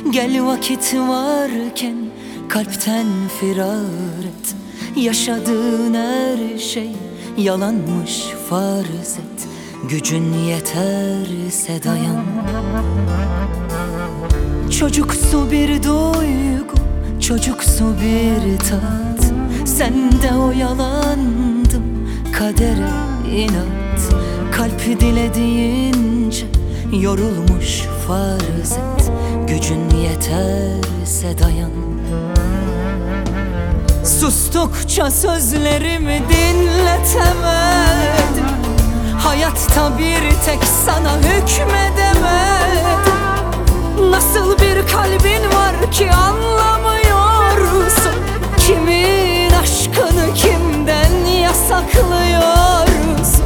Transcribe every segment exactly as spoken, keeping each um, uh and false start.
Gel vakit varken kalpten firar et. Yaşadığın her şey yalanmış farz et. Gücün yeterse dayan. Çocuksu bir duygu, çocuksu bir tat. Sende oyalandım, kadere inat. Kalp dilediğince yorulmuş farz et. Gücün yeterse dayan. Sustukça sözlerimi dinletemedim. Hayatta bir tek sana hükmedemedim. Nasıl bir kalbin var ki anlamıyorsun? Kimin aşkını kimden yasaklıyorsun?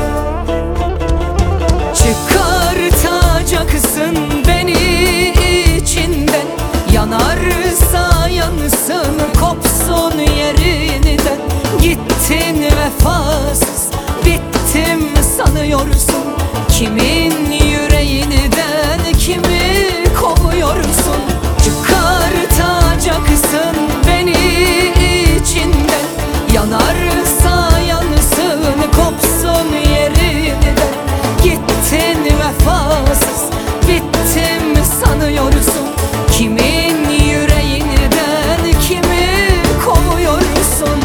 Çıkartacaksın beni içinden. Yanarsa yansın, kopsun yerinden. Gittin vefasız, bittim sanıyorsun. Kimin yüreğinden kimi kovuyorsun? Çıkartacaksın beni içinden. Yanarsa yansın, kopsun yerinden. Gittin vefasız, bittim sanıyorsun. Kimin yüreğinden kimi kovuyorsun?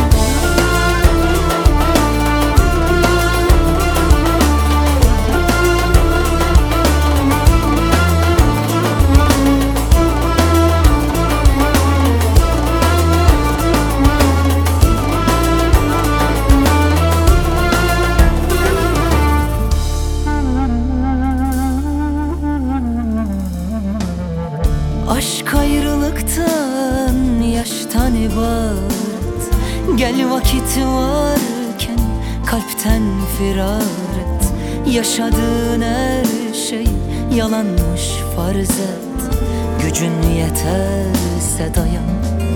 Aşk ayrılıktan, yaştan ibaret. Gel vakit varken kalpten firar et. Yaşadığın her şey yalanmış farz et. Gücün yeterse dayan.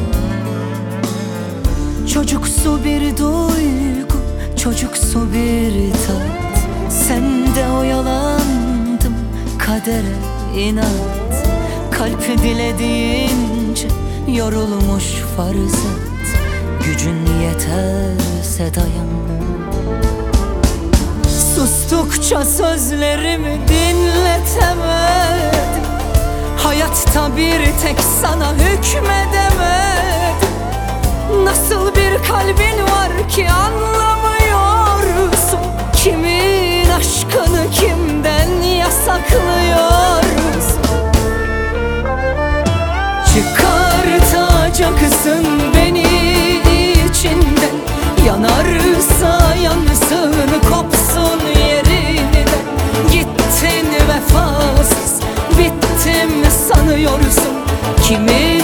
Çocuksu bir duygu, çocuksu bir tat. Sende oyalandım, kadere inat. Kalp dilediğince yorulmuş farz et. Gücün yeterse dayan. Sustukça sözlerimi dinletemedim. Hayatta bir tek sana hükmedemedim. Nasıl bir kalbin var ki anlamıyorsun? Kimin aşkını kimden yasaklıyorsun? Çıkartacaksın beni içinden. Yanarsa yansın, kopsun yerinden. Gittin vefasız, bittim sanıyorsun. Kimi